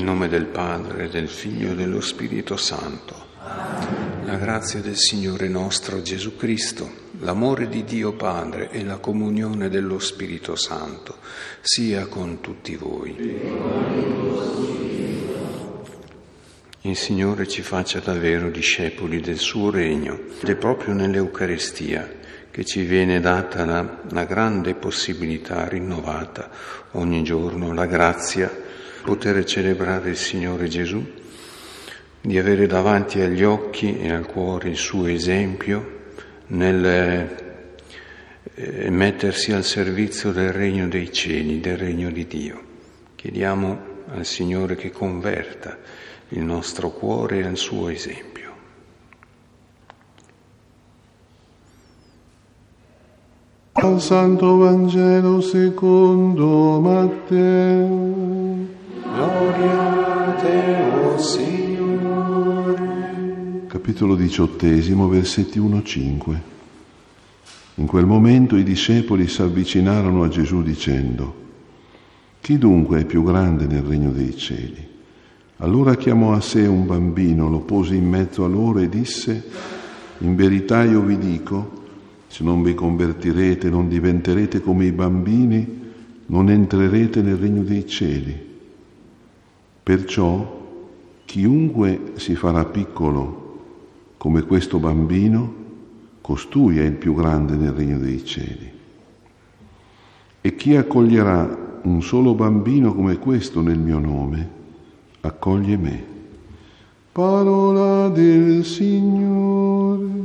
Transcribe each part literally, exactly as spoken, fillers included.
nome del Padre, del Figlio e dello Spirito Santo. La grazia del Signore nostro Gesù Cristo, l'amore di Dio Padre e la comunione dello Spirito Santo sia con tutti voi. Il Signore ci faccia davvero discepoli del suo regno ed è proprio nell'Eucaristia che ci viene data la, la grande possibilità rinnovata ogni giorno, la grazia di poter celebrare il Signore Gesù, di avere davanti agli occhi e al cuore il suo esempio nel eh, mettersi al servizio del regno dei cieli, del regno di Dio. Chiediamo al Signore che converta il nostro cuore al suo esempio. Al Santo Vangelo secondo Matteo. Gloria a te, o Signore. Capitolo diciottesimo, versetti uno a cinque. In quel momento i discepoli si avvicinarono a Gesù dicendo: chi dunque è più grande nel regno dei cieli? Allora chiamò a sé un bambino, lo pose in mezzo a loro e disse: in verità io vi dico, se non vi convertirete, non diventerete come i bambini, non entrerete nel regno dei cieli. Perciò chiunque si farà piccolo come questo bambino, costui è il più grande nel regno dei cieli. E chi accoglierà un solo bambino come questo nel mio nome, accoglie me. Parola del Signore.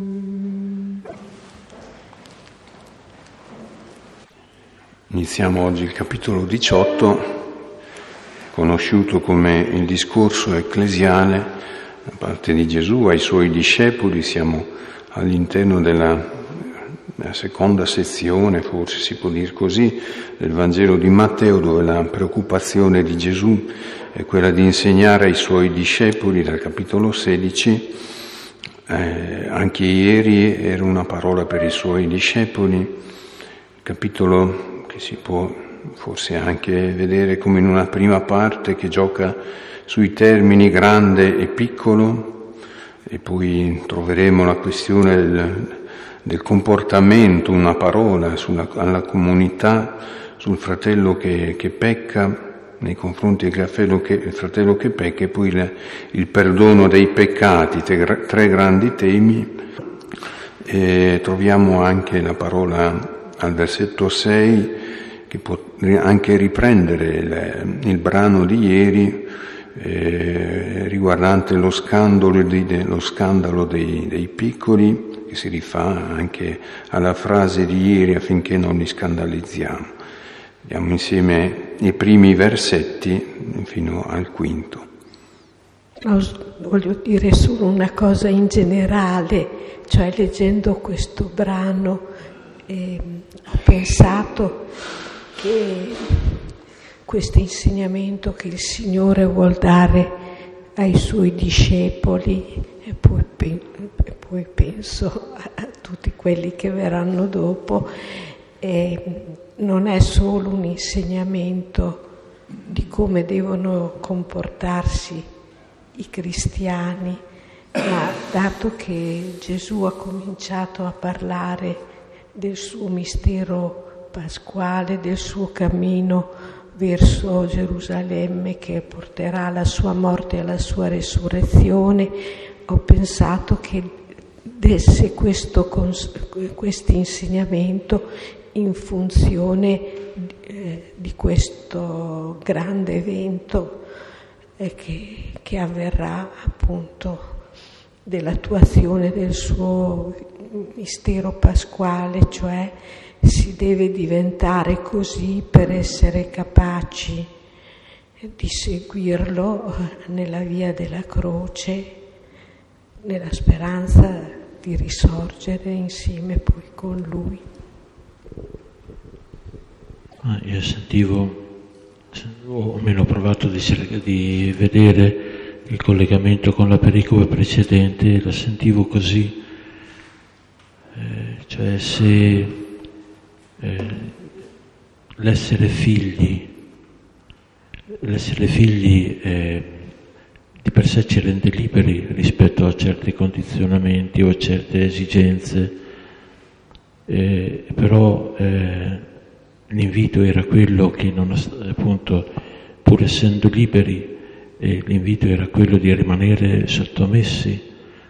Iniziamo oggi il capitolo diciotto, conosciuto come il discorso ecclesiale da parte di Gesù ai suoi discepoli. Siamo all'interno della, della seconda sezione, forse si può dire così, del Vangelo di Matteo, dove la preoccupazione di Gesù è quella di insegnare ai suoi discepoli. Dal capitolo sedici, eh, anche ieri era una parola per i suoi discepoli, capitolo che si può forse anche vedere come in una prima parte che gioca sui termini grande e piccolo, e poi troveremo la questione del, del comportamento, una parola sulla, alla comunità, sul fratello che, che pecca, nei confronti del fratello che, il fratello che pecca, e poi il, il perdono dei peccati, tre, tre grandi temi. E troviamo anche la parola al versetto sei, che può anche riprendere il, il brano di ieri eh, riguardante lo scandalo, di, de, lo scandalo dei, dei piccoli, che si rifà anche alla frase di ieri affinché non li scandalizziamo. Vediamo insieme i primi versetti fino al quinto. Voglio dire solo una cosa in generale, cioè leggendo questo brano eh, ho pensato che questo insegnamento che il Signore vuol dare ai suoi discepoli, e poi, e poi penso a tutti quelli che verranno dopo, eh, non è solo un insegnamento di come devono comportarsi i cristiani, ma dato che Gesù ha cominciato a parlare del suo mistero pasquale, del suo cammino verso Gerusalemme che porterà alla sua morte e alla sua resurrezione, ho pensato che desse questo questo insegnamento in funzione eh, di questo grande evento eh, che, che avverrà appunto dell'attuazione del suo mistero pasquale, cioè si deve diventare così per essere capaci di seguirlo nella via della croce, nella speranza di risorgere insieme poi con Lui. Ah, io sentivo, o almeno ho provato di, di vedere il collegamento con la pericope precedente, la sentivo così, eh, cioè se Eh, l'essere figli, l'essere figli eh, sé ci rende liberi rispetto a certi condizionamenti o a certe esigenze, eh, però eh, l'invito era quello che, non, appunto, pur essendo liberi, eh, l'invito era quello di rimanere sottomessi.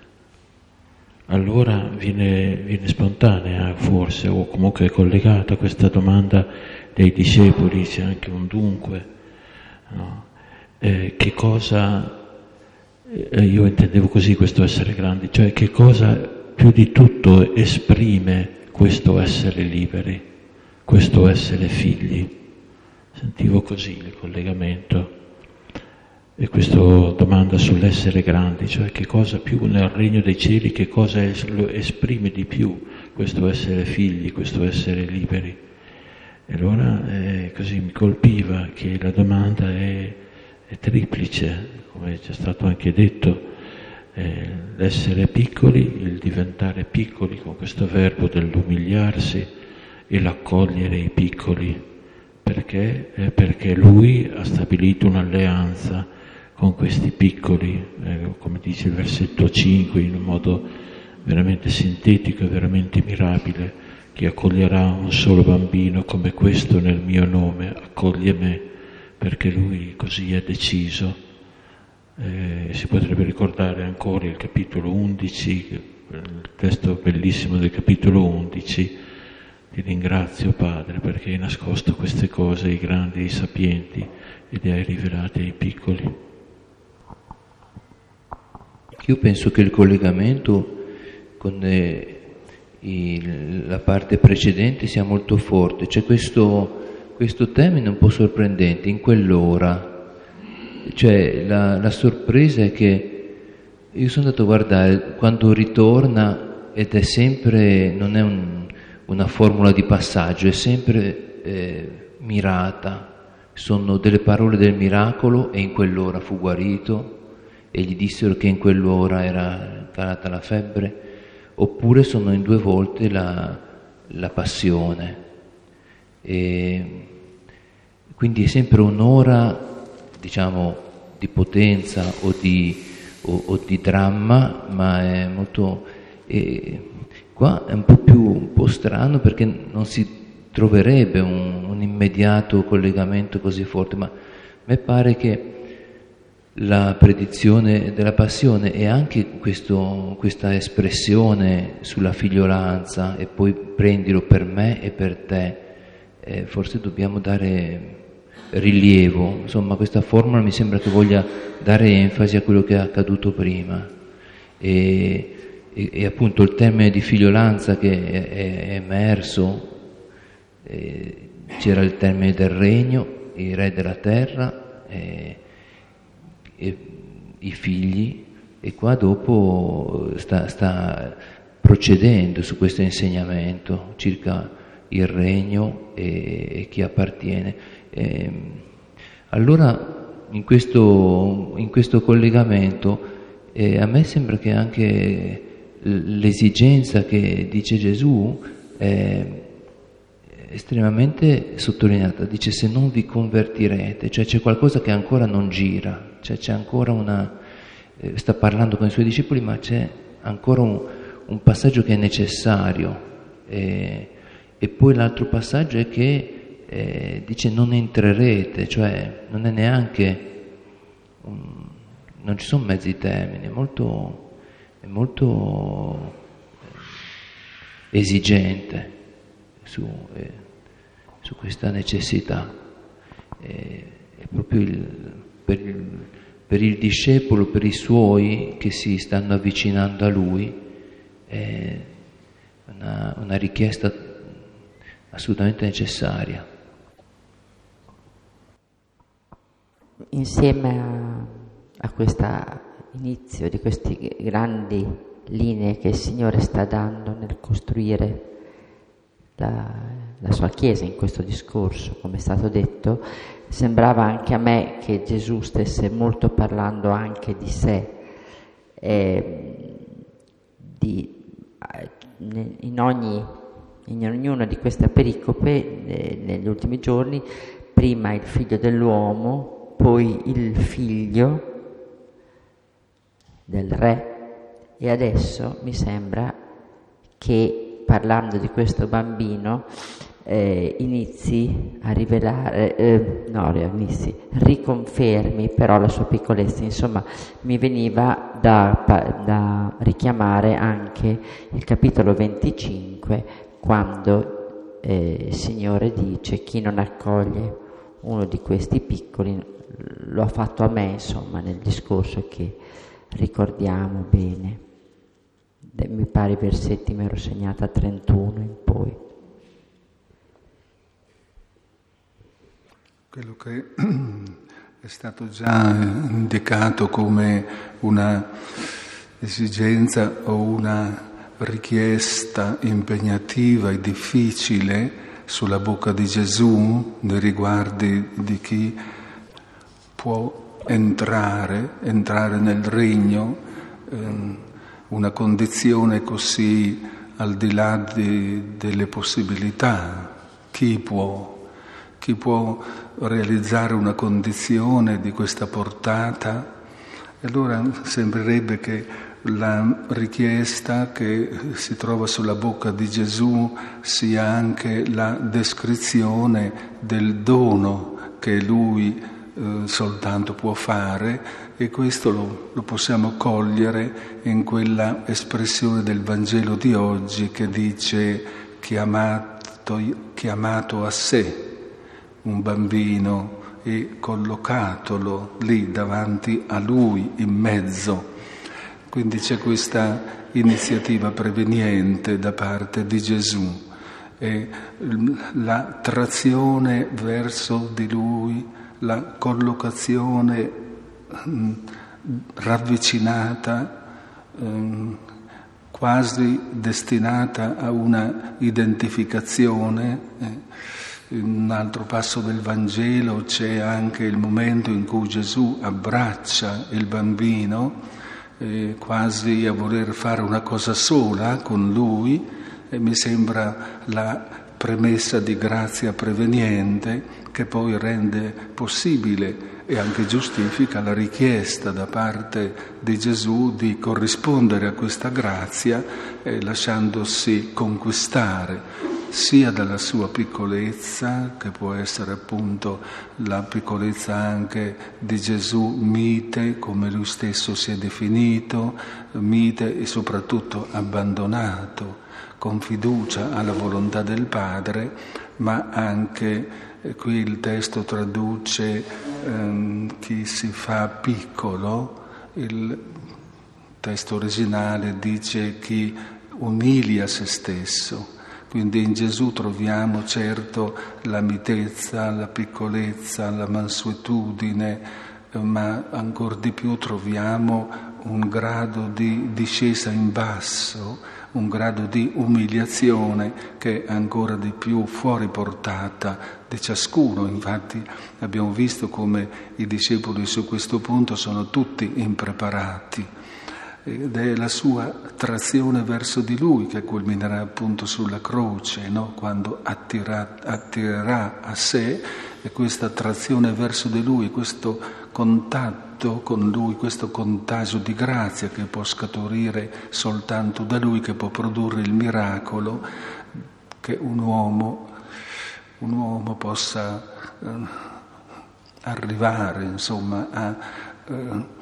Allora viene, viene spontanea forse, o comunque collegata questa domanda dei discepoli, c'è anche un dunque, no? Eh, che cosa, eh, io intendevo così questo essere grandi, cioè che cosa più di tutto esprime questo essere liberi, questo essere figli. Sentivo così il collegamento. E questa domanda sull'essere grandi, cioè che cosa più nel regno dei cieli, che cosa es- lo esprime di più questo essere figli, questo essere liberi. E allora eh, così mi colpiva che la domanda è, è triplice, come ci è stato anche detto, eh, l'essere piccoli, il diventare piccoli con questo verbo dell'umiliarsi e l'accogliere i piccoli, perché? Eh, perché lui ha stabilito un'alleanza con questi piccoli, eh, come dice il versetto cinque, in un modo veramente sintetico e veramente mirabile: chi accoglierà un solo bambino come questo nel mio nome, accoglie me, perché lui così è deciso. Eh, si potrebbe ricordare ancora il capitolo undici, il testo bellissimo del capitolo undici: ti ringrazio Padre perché hai nascosto queste cose ai grandi e ai sapienti e le hai rivelate ai piccoli. Io penso che il collegamento con eh, il, la parte precedente sia molto forte. C'è questo, questo termine un po' sorprendente, in quell'ora. Cioè la, la sorpresa è che io sono andato a guardare quando ritorna, ed è sempre, non è un, una formula di passaggio, è sempre eh, mirata. Sono delle parole del miracolo: e in quell'ora fu guarito, e gli dissero che in quell'ora era calata la febbre. Oppure sono in due volte la, la passione. E quindi è sempre un'ora, diciamo, di potenza o di, o, o di dramma, ma è molto... E qua è un po' più un po' strano, perché non si troverebbe un, un immediato collegamento così forte, ma a me pare che la predizione della passione e anche questo, questa espressione sulla figliolanza, e poi prendilo per me e per te, eh, forse dobbiamo dare rilievo. Insomma, questa formula mi sembra che voglia dare enfasi a quello che è accaduto prima, e, e, e appunto il termine di figliolanza che è, è emerso, eh, c'era il termine del regno, il re della terra, eh, e i figli, e qua dopo sta, sta procedendo su questo insegnamento circa il regno e, e chi appartiene. E, allora in questo, in questo collegamento eh, a me sembra che anche l'esigenza che dice Gesù è estremamente sottolineata. Dice: se non vi convertirete, cioè c'è qualcosa che ancora non gira. Cioè c'è ancora una, eh, sta parlando con i suoi discepoli, ma c'è ancora un, un passaggio che è necessario. E, e poi l'altro passaggio è che eh, dice: non entrerete, cioè non è neanche, um, non ci sono mezzi termini, è molto, è molto esigente su, eh, su questa necessità. Eh, è proprio il, per il per il discepolo, per i suoi che si stanno avvicinando a lui, è una, una richiesta assolutamente necessaria. Insieme a, a questo inizio di queste grandi linee che il Signore sta dando nel costruire la, la sua Chiesa in questo discorso, come è stato detto, sembrava anche a me che Gesù stesse molto parlando anche di sé, eh, di, in, ogni, in ognuna di queste pericope, eh, negli ultimi giorni, prima il figlio dell'uomo, poi il figlio, del re. E adesso mi sembra che, parlando di questo bambino, eh, inizi a rivelare, eh, no, inizi, riconfermi però la sua piccolezza. Insomma, mi veniva da, da richiamare anche il capitolo venticinque, quando eh, il Signore dice: chi non accoglie uno di questi piccoli lo ha fatto a me, insomma, nel discorso che ricordiamo bene. Mi pare i versetti mi ero segnata trentuno in poi. Quello che è stato già indicato come una esigenza o una richiesta impegnativa e difficile sulla bocca di Gesù nei riguardi di chi può entrare, entrare nel regno, ehm, una condizione così al di là di, delle possibilità. Chi può? Chi può realizzare una condizione di questa portata? E allora sembrerebbe che la richiesta che si trova sulla bocca di Gesù sia anche la descrizione del dono che Lui eh, soltanto può fare, e questo lo, lo possiamo cogliere in quella espressione del Vangelo di oggi che dice: chiamato, chiamato a sé un bambino e collocatolo lì davanti a lui, in mezzo. Quindi c'è questa iniziativa preveniente da parte di Gesù, e la trazione verso di lui, la collocazione mh, ravvicinata, mh, quasi destinata a una identificazione. Eh. In un altro passo del Vangelo c'è anche il momento in cui Gesù abbraccia il bambino, eh, quasi a voler fare una cosa sola con lui, e mi sembra la premessa di grazia preveniente che poi rende possibile e anche giustifica la richiesta da parte di Gesù di corrispondere a questa grazia, eh, lasciandosi conquistare sia dalla sua piccolezza, che può essere appunto la piccolezza anche di Gesù mite, come lui stesso si è definito, mite e soprattutto abbandonato, con fiducia alla volontà del Padre, ma anche, eh, qui il testo traduce ehm, chi si fa piccolo, il testo originale dice chi umilia se stesso. Quindi in Gesù troviamo certo la mitezza, la piccolezza, la mansuetudine, ma ancor di più troviamo un grado di discesa in basso, un grado di umiliazione che è ancora di più fuori portata di ciascuno. Infatti abbiamo visto come i discepoli su questo punto sono tutti impreparati. Ed è la sua trazione verso di lui che culminerà appunto sulla croce, no? Quando attira, attirerà a sé, e questa attrazione verso di lui, questo contatto con lui, questo contagio di grazia che può scaturire soltanto da lui, che può produrre il miracolo che un uomo, un uomo possa eh, arrivare, insomma, a eh,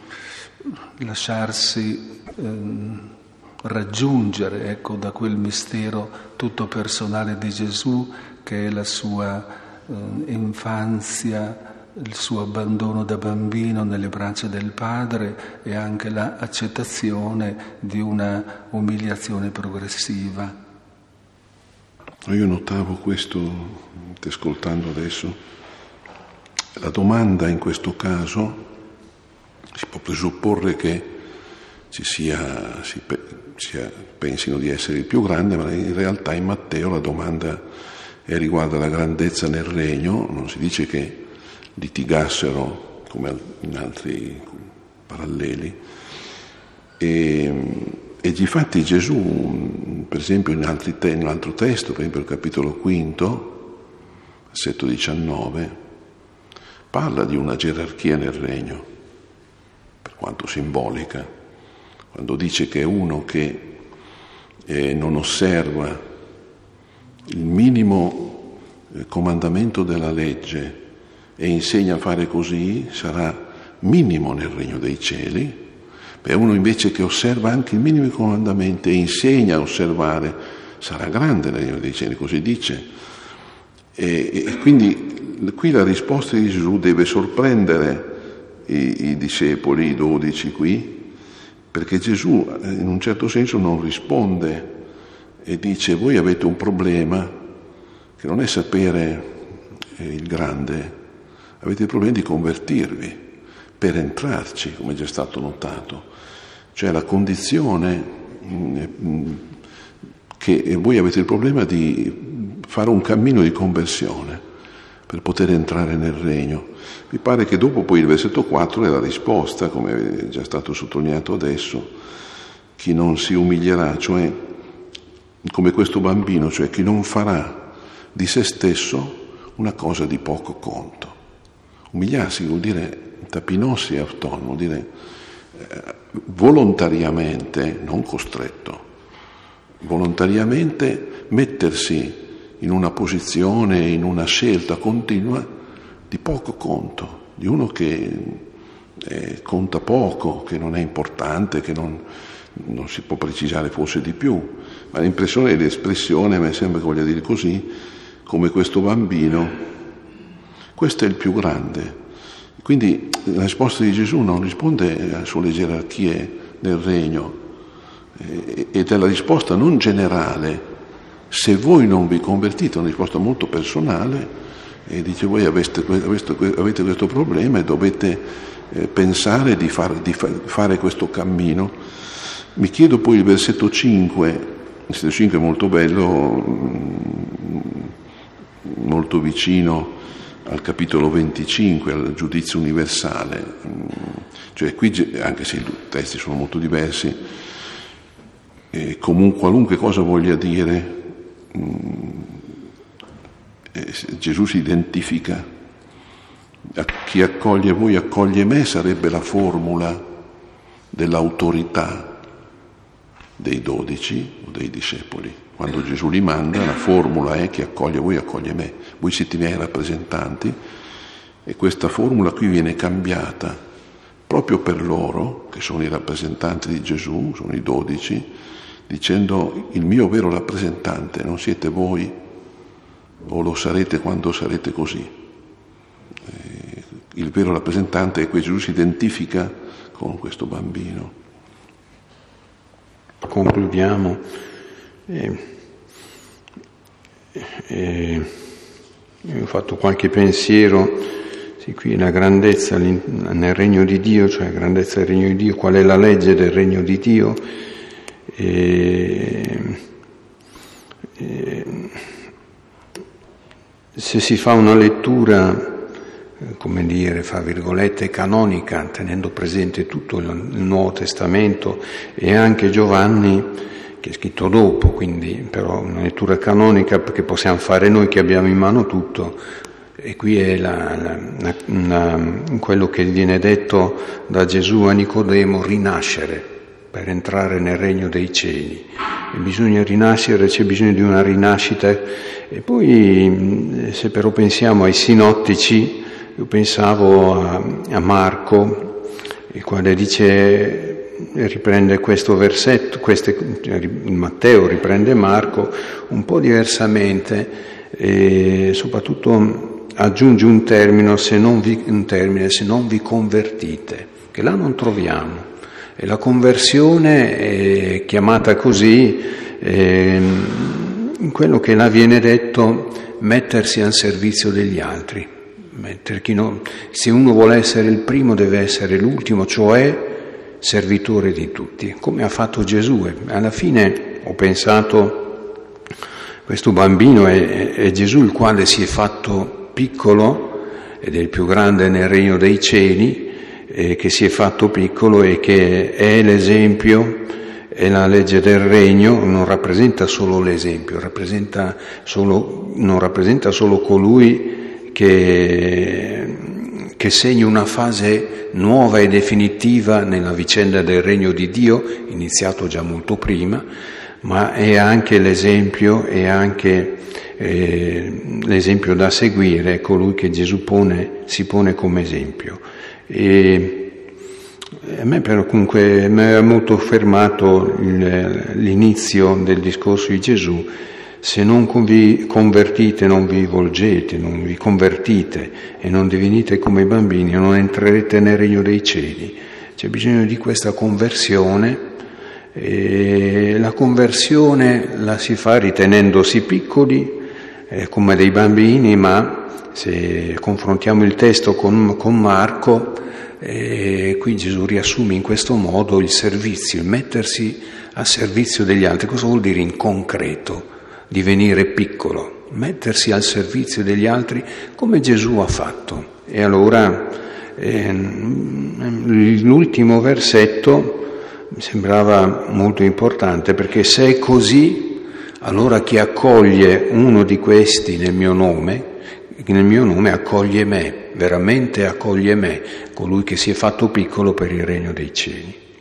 lasciarsi eh, raggiungere, ecco, da quel mistero tutto personale di Gesù, che è la sua eh, infanzia, il suo abbandono da bambino nelle braccia del Padre, e anche l'accettazione di una umiliazione progressiva. Io notavo questo, ti ascoltando adesso, la domanda in questo caso si può presupporre che ci sia, si pe, sia, pensino di essere il più grande, ma in realtà in Matteo la domanda è riguarda la grandezza nel regno. Non si dice che litigassero come in altri paralleli, e, e difatti Gesù, per esempio in, altri te, in un altro testo, per esempio il capitolo quinto, versetto diciannove, parla di una gerarchia nel regno, per quanto simbolica, quando dice che è uno che eh, non osserva il minimo eh, comandamento della legge e insegna a fare così, sarà minimo nel regno dei cieli. Per uno invece che osserva anche i minimi comandamenti e insegna a osservare, sarà grande nel regno dei cieli, così dice. E, e quindi qui la risposta di Gesù deve sorprendere i, i discepoli, i dodici qui, perché Gesù in un certo senso non risponde e dice: voi avete un problema che non è sapere eh, il grande, avete il problema di convertirvi per entrarci, come è già stato notato. Cioè la condizione mh, che voi avete il problema di fare un cammino di conversione per poter entrare nel regno. Mi pare che dopo poi il versetto quattro è la risposta, come è già stato sottolineato adesso: chi non si umilierà, cioè come questo bambino, cioè chi non farà di se stesso una cosa di poco conto. Umiliarsi vuol dire tapinossi e autonomo, vuol dire eh, volontariamente, non costretto, volontariamente mettersi in una posizione, in una scelta continua di poco conto, di uno che eh, conta poco, che non è importante, che non, non si può precisare forse di più, ma l'impressione e l'espressione mi sembra che voglia dire così, come questo bambino. Questo è il più grande. Quindi la risposta di Gesù non risponde sulle gerarchie del regno, ed è la risposta non generale. Se voi non vi convertite, è una risposta molto personale, e dice: voi avete, avete, avete questo problema e dovete eh, pensare di, far, di fare questo cammino. Mi chiedo poi il versetto cinque, il versetto cinque è molto bello, molto vicino al capitolo venticinque, al giudizio universale. Cioè qui, anche se i testi sono molto diversi, eh, comunque qualunque cosa voglia dire, eh, Gesù si identifica. A chi accoglie voi accoglie me sarebbe la formula dell'autorità dei dodici o dei discepoli. Quando Gesù li manda, la formula è: chi accoglie voi accoglie me, voi siete i miei rappresentanti. E questa formula qui viene cambiata proprio per loro, che sono i rappresentanti di Gesù, sono i dodici, dicendo: il mio vero rappresentante non siete voi, o lo sarete quando sarete così. Eh, il vero rappresentante è che Gesù si identifica con questo bambino. Concludiamo. Eh, eh, ho fatto qualche pensiero, sì, qui la grandezza nel regno di Dio, cioè la grandezza del regno di Dio, qual è la legge del regno di Dio? Eh, eh, se si fa una lettura, come dire, fra virgolette, canonica, tenendo presente tutto il Nuovo Testamento e anche Giovanni, che è scritto dopo, quindi però una lettura canonica che possiamo fare noi che abbiamo in mano tutto, e qui è la, la, la, la, quello che viene detto da Gesù a Nicodemo: rinascere per entrare nel regno dei cieli. E bisogna rinascere, c'è bisogno di una rinascita. E poi, se però pensiamo ai sinottici, io pensavo a, a Marco, il quale dice, riprende questo versetto, queste, Matteo riprende Marco un po' diversamente, e soprattutto aggiunge un termine, se non vi, un termine, se non vi convertite, che là non troviamo. E la conversione è chiamata così, eh, in quello che là viene detto, mettersi al servizio degli altri. Chi non, se uno vuole essere il primo deve essere l'ultimo, cioè servitore di tutti, come ha fatto Gesù. E alla fine ho pensato, questo bambino è, è Gesù, il quale si è fatto piccolo ed è il più grande nel regno dei cieli, eh, che si è fatto piccolo e che è l'esempio, è la legge del regno. Non rappresenta solo l'esempio, rappresenta solo, non rappresenta solo colui che, che segna una fase nuova e definitiva nella vicenda del regno di Dio, iniziato già molto prima, ma è anche l'esempio, è anche eh, l'esempio da seguire, è colui che Gesù pone, si pone come esempio. E a me però comunque mi ha molto fermato il, l'inizio del discorso di Gesù: se non vi convertite, non vi volgete, non vi convertite e non divenite come i bambini, non entrerete nel regno dei cieli. C'è bisogno di questa conversione, e la conversione la si fa ritenendosi piccoli eh, come dei bambini, ma se confrontiamo il testo con, con Marco, eh, qui Gesù riassume in questo modo il servizio, il mettersi a servizio degli altri. Cosa vuol dire in concreto? Divenire piccolo, mettersi al servizio degli altri come Gesù ha fatto. E allora eh, l'ultimo versetto mi sembrava molto importante, perché se è così, allora chi accoglie uno di questi nel mio nome, nel mio nome accoglie me, veramente accoglie me, colui che si è fatto piccolo per il regno dei cieli.